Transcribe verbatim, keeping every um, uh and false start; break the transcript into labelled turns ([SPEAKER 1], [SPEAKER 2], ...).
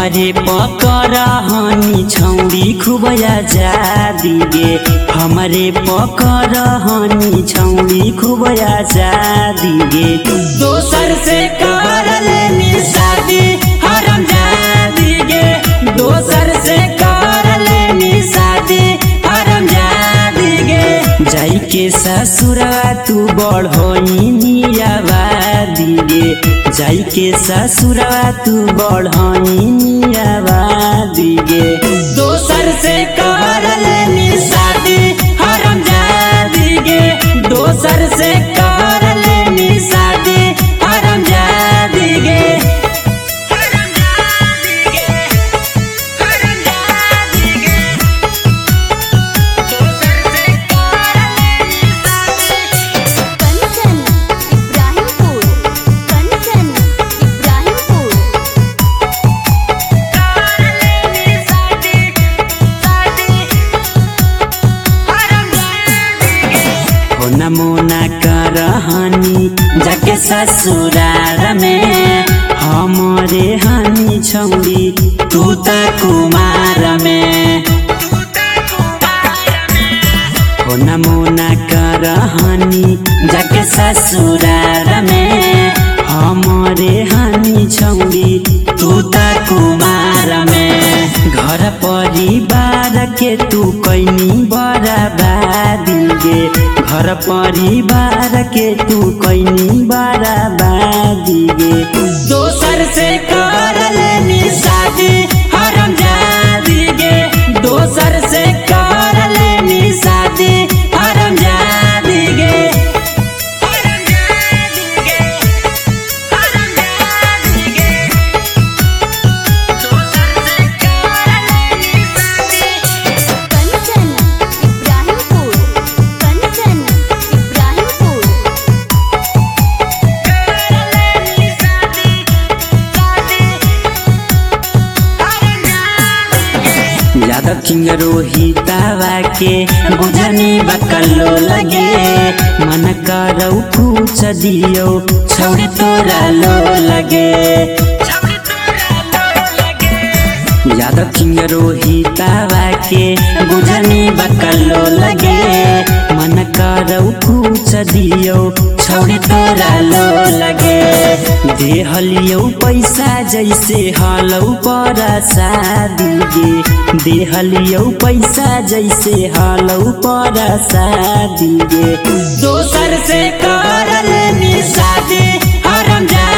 [SPEAKER 1] हमारे पकड़ा हनी छौड़ी खूब आजादी गे हमारे पकड़ा हनी छौड़ी खूब आजादी गे दोसर से कर लेनी शादी हरामजादी गे दोसर से कर लेनी शादी हरामजादी गे जाई के ससुरवा तू बढ़ोनी आबादी गे जाई के ससुरवा तू बढ़ोनी आबादी गे दोसर से कर लेनी शादी हरामजादी गे दोसर से कर लेनी शादी हरामजादी गे
[SPEAKER 2] कंचन इब्राहिमपुर कंचन इब्राहिमपुर
[SPEAKER 1] हो नमोना करहनी जाके ससुरार में हमारे हनी छौड़ी तू त कुमार में हो नमोना करहनी जाके ससुरार में हमारे हनी छौड़ी तू त कुमार में घर परिवार के तू कैनी बराबादी गे घर परिवार के तू कैनी बराबादी गे दोसर से कर लेनी शादी हरामजादी गे दोसर से कर लेनी शादी हरामजादी गे
[SPEAKER 2] कंचन इब्राहिमपुर कंचन इब्राहिमपुर
[SPEAKER 1] यादव किंग रोहितावा के बुझनी बकलो लगे मन करौ पूछ दियो छौड़ी तोरा लो लगे यादव किंग रोहितावा के बुझनी बकलो लगे मन करौ पूछ दियो छौड़ी तोरा लो लगे देहलियो पैसा जैसे हलौ पर शादी गे देहलियो पैसा जैसे हलौ पर शादी गे दोसर से कर लेनी शादी हरामजादी